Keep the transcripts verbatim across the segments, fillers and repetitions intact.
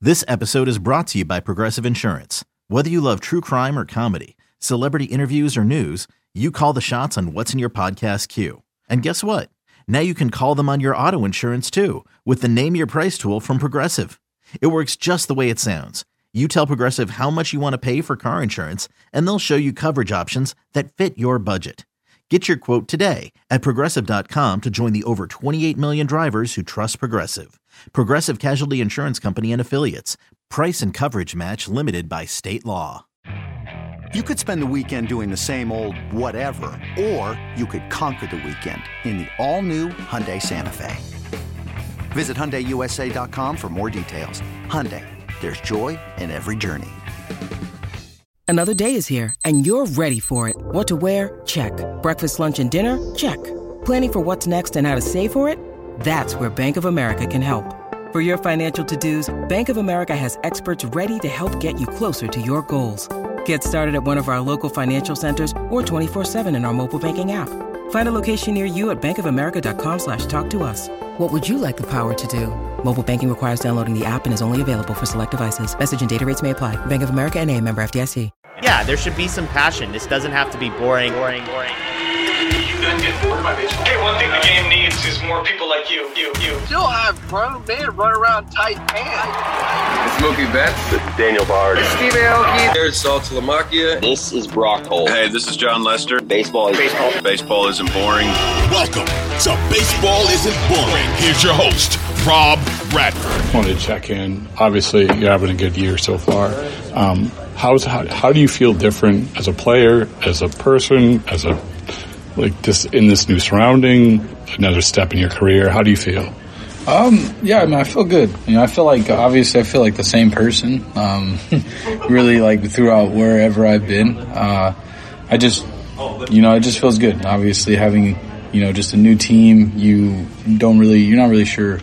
This episode is brought to you by Progressive Insurance. Whether you love true crime or comedy, celebrity interviews or news, you call the shots on what's in your podcast queue. And guess what? Now you can call them on your auto insurance too with the Name Your Price tool from Progressive. It works just the way it sounds. You tell Progressive how much you want to pay for car insurance, and they'll show you coverage options that fit your budget. Get your quote today at Progressive dot com to join the over twenty-eight million drivers who trust Progressive. Progressive Casualty Insurance Company and Affiliates. Price and coverage match limited by state law. You could spend the weekend doing the same old whatever, or you could conquer the weekend in the all-new Hyundai Santa Fe. Visit Hyundai U S A dot com for more details. Hyundai, there's joy in every journey. Another day is here, and you're ready for it. What to wear? Check. Breakfast, lunch, and dinner? Check. Planning for what's next and how to save for it? That's where Bank of America can help. For your financial to-dos, Bank of America has experts ready to help get you closer to your goals. Get started at one of our local financial centers or twenty-four seven in our mobile banking app. Find a location near you at bankofamerica.com slash talk to us. What would you like the power to do? Mobile banking requires downloading the app and is only available for select devices. Message and data rates may apply. Bank of America N A, member F D I C. Yeah, there should be some passion. This doesn't have to be boring, boring, boring. You guys get bored by baseball. Hey, one thing the game needs is more people like you, you, you. Still have grown men run around tight pants. It's Mookie Betts. It's Daniel Bard. It's Steve Aoki. There's Sal Talamacchia. This is Brock Holt. Hey, this is John Lester. Baseball is baseball. Baseball isn't boring. Welcome to Baseball Isn't Boring. Here's your host, Rob Bradford. I wanted to check in. Obviously, you're having a good year so far. Um, how's how, how do you feel different as a player, as a person, as a like this in this new surrounding, another step in your career? How do you feel? Um, yeah, I mean, I feel good. You know, I feel like, obviously, I feel like the same person, um, really, like, throughout wherever I've been. Uh, I just, you know, it just feels good. Obviously, having, you know, just a new team, you don't really, you're not really sure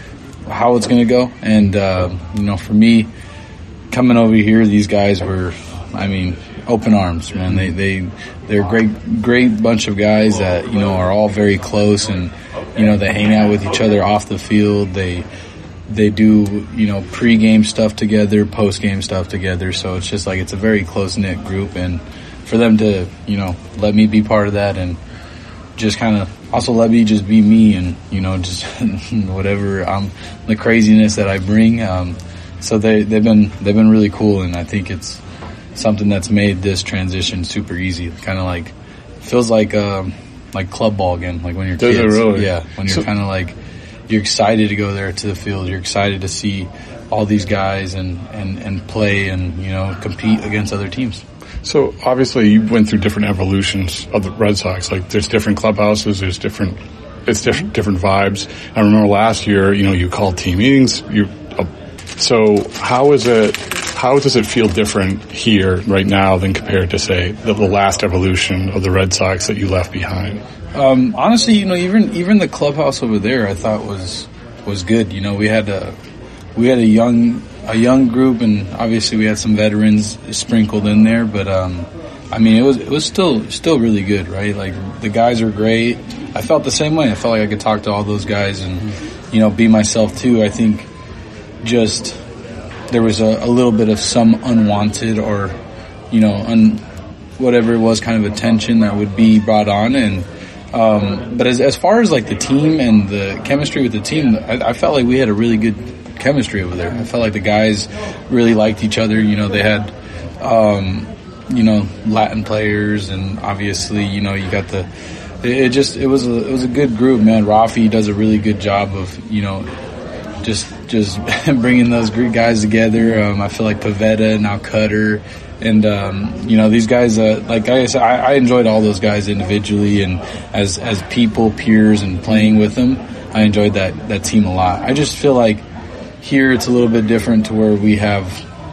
how it's going to go. And, uh, you know, for me, coming over here, these guys were, I mean, open arms, man. They, they, they're a great, great bunch of guys that, you know, are all very close and, you know, they hang out with each other off the field. They, they do, you know, pre-game stuff together, post-game stuff together. So it's just like, it's a very close-knit group. And for them to, you know, let me be part of that and just kind of also let me just be me and, you know, just whatever, um, the craziness that I bring. Um, so they, they've been, they've been really cool. And I think it's something that's made this transition super easy. Kind of like, feels like, um, like club ball again, like when you're Does kids. It really? Yeah, when you're so, kind of like, you're excited to go there to the field. You're excited to see all these guys and, and, and play and, you know, compete against other teams. So obviously you went through different evolutions of the Red Sox. Like there's different clubhouses, there's different, it's different, different vibes. I remember last year, you know, you called team meetings. You, uh, so how is it, how does it feel different here right now than compared to, say, the, the last evolution of the Red Sox that you left behind? Um, honestly, you know, even even the clubhouse over there, I thought was was good. You know, we had a we had a young a young group, and obviously we had some veterans sprinkled in there. But um, I mean, it was it was still still really good, right? Like the guys are great. I felt the same way. I felt like I could talk to all those guys and, you know, be myself too. I think just there was a, a little bit of some unwanted or, you know, un, whatever it was, kind of attention that would be brought on. And um, but as as far as like the team and the chemistry with the team, I, I felt like we had a really good chemistry over there. I felt like the guys really liked each other. You know, they had, um, you know, Latin players, and obviously, you know, you got the. It just it was a it was a good group, man. Rafi does a really good job of, you know, just just bringing those great guys together. Um, I feel like Pavetta, now Cutter, and um, you know, these guys. Uh, like I said, I, I enjoyed all those guys individually, and as as people, peers, and playing with them, I enjoyed that that team a lot. I just feel like here it's a little bit different to where we have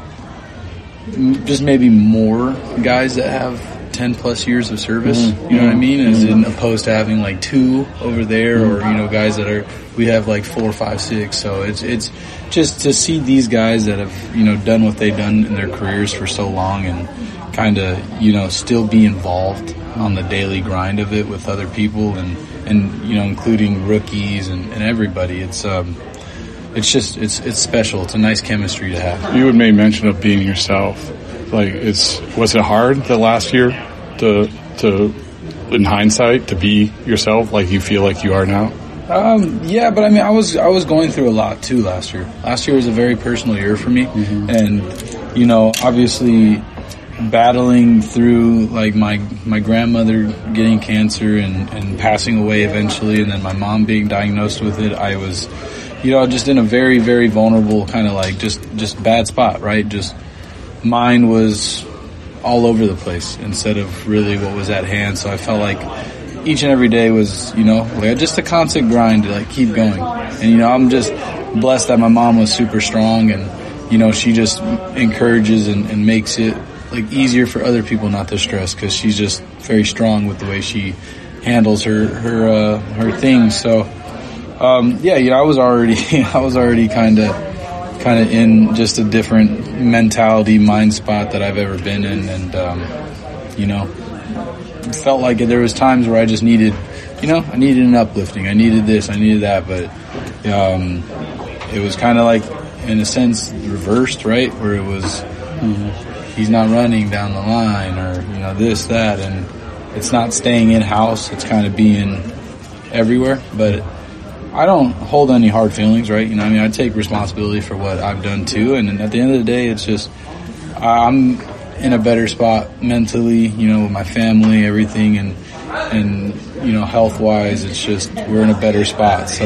just maybe more guys that have ten plus years of service, mm-hmm. you know what I mean? As in opposed to having like two over there, mm-hmm. or, you know, guys that are, we have like four, five, six. So it's, it's just to see these guys that have, you know, done what they've done in their careers for so long and kind of, you know, still be involved on the daily grind of it with other people and, and, you know, including rookies and, and everybody. It's, um, it's just it's it's special. It's a nice chemistry to have. You had made mention of being yourself. Like, it's was it hard the last year to to in hindsight to be yourself like you feel like you are now? Um, yeah, but I mean, I was I was going through a lot too last year. Last year was a very personal year for me, mm-hmm. and you know, obviously battling through like my my grandmother getting cancer and, and passing away eventually, and then my mom being diagnosed with it. I was, you know, just in a very very vulnerable kind of like just just bad spot, right? Just mine was all over the place instead of really what was at hand. So I felt like each and every day was, you know, like just a constant grind to like keep going. And, you know, I'm just blessed that my mom was super strong and, you know, she just encourages and, and makes it like easier for other people not to stress because she's just very strong with the way she handles her, her, uh, her things. So, um, yeah, you know, I was already, I was already kind of, kind of in just a different mentality, mind spot that I've ever been in. And, um, you know, felt like there was times where I just needed, you know, I needed an uplifting. I needed this, I needed that, but um, it was kind of like, in a sense, reversed, right? Where it was, mm-hmm. he's not running down the line or, you know, this, that, and it's not staying in-house. It's kind of being everywhere, but I don't hold any hard feelings, right? You know, I mean, I take responsibility for what I've done too, and at the end of the day, it's just, I'm in a better spot mentally, you know, with my family, everything, and, and, you know, health-wise, it's just, we're in a better spot. So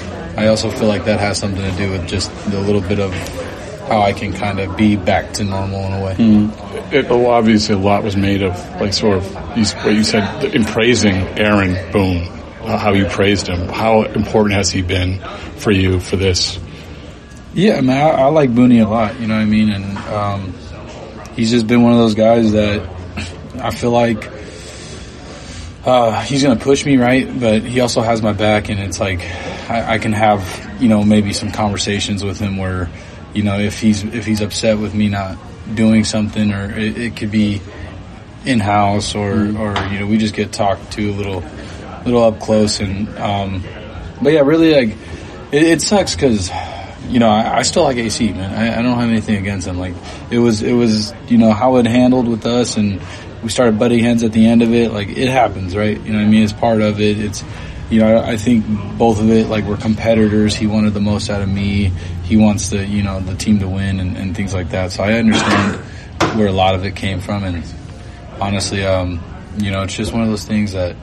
I also feel like that has something to do with just a little bit of how I can kind of be back to normal in a way. Mm. It, well, obviously a lot was made of, like, sort of, what you said, in praising Aaron Boone, how you praised him. How important has he been for you for this? Yeah, man, I, I like Booney a lot, you know what I mean? And, um, he's just been one of those guys that I feel like uh, he's going to push me, right? But he also has my back, and it's like I, I can have, you know, maybe some conversations with him where, you know, if he's if he's upset with me not doing something, or it, it could be in-house, or, mm. or, you know, we just get talked to a little little up close. And um, but, yeah, really, like, it, it sucks because – you know, I, I still like A C, man. I, I don't have anything against him. Like, it was, it was, you know, how it handled with us, and we started butting heads at the end of it. Like, it happens, right? You know what I mean? It's part of it. It's, you know, I, I think both of it, like, we're competitors. He wanted the most out of me. He wants the, you know, the team to win and, and things like that. So I understand where a lot of it came from. And honestly, um, you know, it's just one of those things that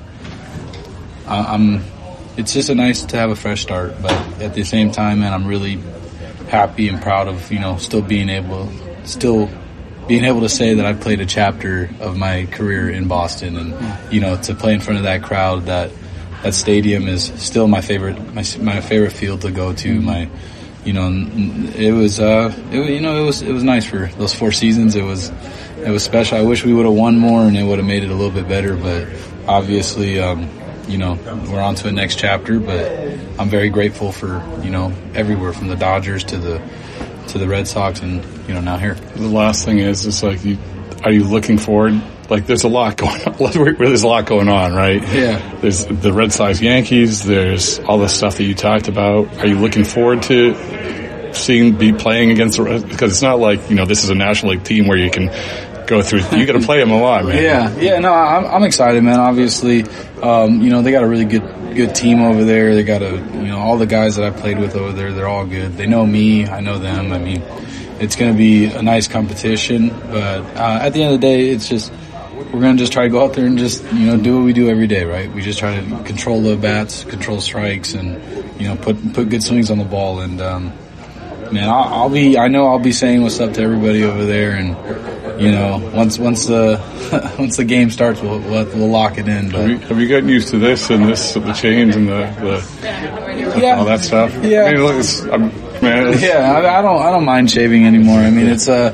I, I'm, it's just a nice to have a fresh start, but at the same time, man, I'm really happy and proud of, you know, still being able, still being able to say that I played a chapter of my career in Boston, and, you know, to play in front of that crowd, that that stadium is still my favorite, my my favorite field to go to. My, you know, it was, uh, it, you know, it was it was nice for those four seasons. It was it was special. I wish we would have won more, and it would have made it a little bit better, but obviously. Um, You know, we're on to the next chapter, but I'm very grateful for, you know, everywhere from the Dodgers to the to the Red Sox, and, you know, now here. The last thing is, it's like, you, are you looking forward? Like, there's a lot going on. There's a lot going on, right? Yeah. There's the Red Sox, Yankees. There's all the stuff that you talked about. Are you looking forward to seeing, be playing against the Red? Because it's not like, you know, this is a National League team where you can go through. You got to play them a lot, man. Yeah, yeah. No, I'm, I'm excited, man. Obviously, um, you know, they got a really good, good team over there. They got a, you know, all the guys that I played with over there, they're all good. They know me, I know them. I mean, it's going to be a nice competition. But uh, at the end of the day, it's just we're going to just try to go out there and just, you know, do what we do every day, right? We just try to control the bats, control strikes, and, you know, put put good swings on the ball. And um, man, I'll, I'll be, I know I'll be saying what's up to everybody over there, and. You know, once once the once the game starts, we'll we'll, we'll lock it in. But have you, have you gotten used to this and this, the change and the, the yeah. all that stuff? Yeah, I mean, look, it's, I'm, man, it's, yeah. I, I don't I don't mind shaving anymore. I mean, it's uh,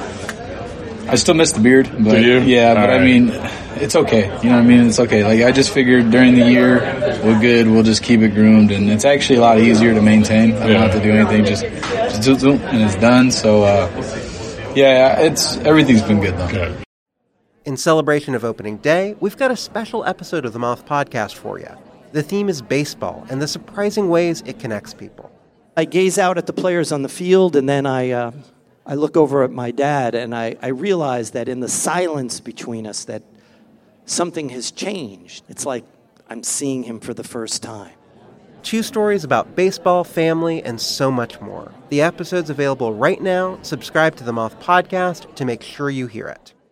I still miss the beard, but Do you? yeah, all but right. I mean, it's okay. You know what I mean? It's okay. Like, I just figured during the year, we're good. We'll just keep it groomed, and it's actually a lot easier to maintain. I don't Yeah. have to do anything. Just just do, do, and it's done. So. uh Yeah, it's everything's been good, though. Good. In celebration of opening day, we've got a special episode of the Moth Podcast for you. The theme is baseball and the surprising ways it connects people. I gaze out at the players on the field, and then I uh, I look over at my dad, and I, I realize that in the silence between us that something has changed. It's like I'm seeing him for the first time. Two stories about baseball, family, and so much more. The episode's available right now. Subscribe to the Moth Podcast to make sure you hear it.